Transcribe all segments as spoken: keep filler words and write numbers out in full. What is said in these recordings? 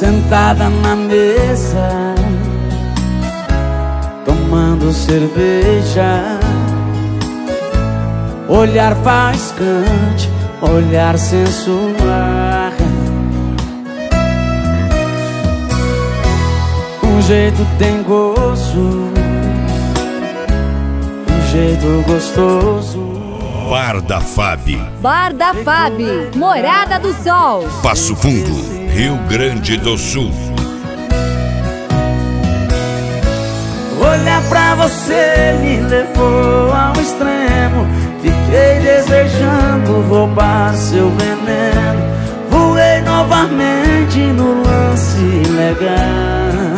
sentada na mesa, tomando cerveja, olhar faiscante, olhar sensual. Um jeito tem gozo, um jeito gostoso. Bar da Fabi. Bar da Fabi, Morada do Sol, Passo Fundo, Rio Grande do Sul. Olhar pra você me levou ao extremo. Fiquei desejando roubar seu veneno. Voei novamente no lance legal.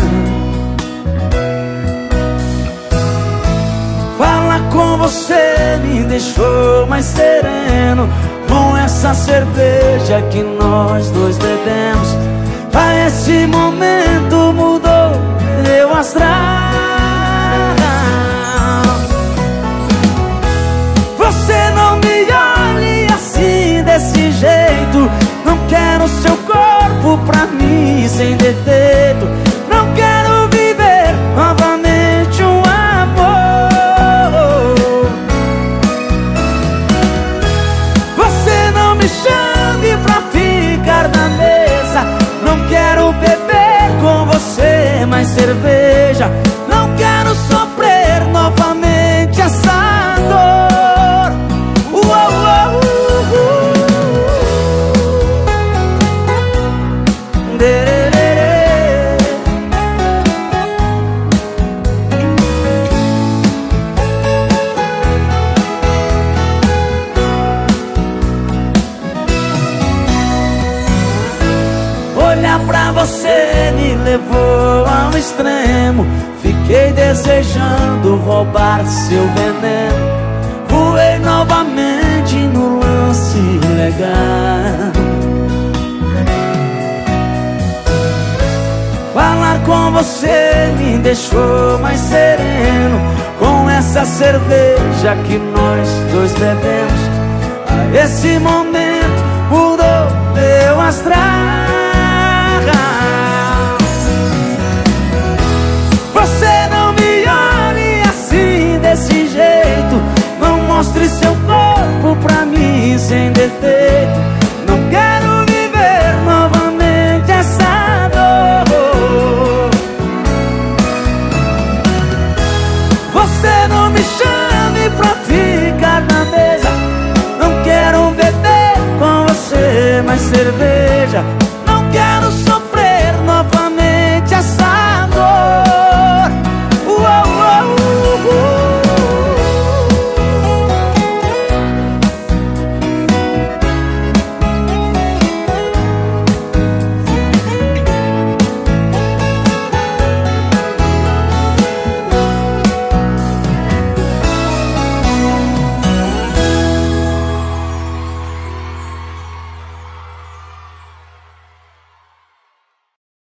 Falar com você me deixou mais sereno. Com essa cerveja que nós dois bebemos, a esse momento mudou meu astral. Você não me olhe assim desse jeito. Não quero seu corpo pra mim sem defeito. Não quero viver novamente um amor. Você não me chame pra ficar na mesa. Não quero beber com você mais cerveja. Não quero sofrer novamente essa dor. Uou, uou, uh, uh. Dererê. Olhar pra você me levou ao extremo. Fiquei desejando roubar seu veneno. Voei novamente no lance legal. Falar com você me deixou mais sereno. Com essa cerveja que nós dois bebemos, a esse momento mudou meu astral. Você não me olhe assim desse jeito. Não mostre seu corpo pra mim sem defeito. Não quero viver novamente essa dor. Você não me chame pra ficar na mesa. Não quero beber com você mais cerveja.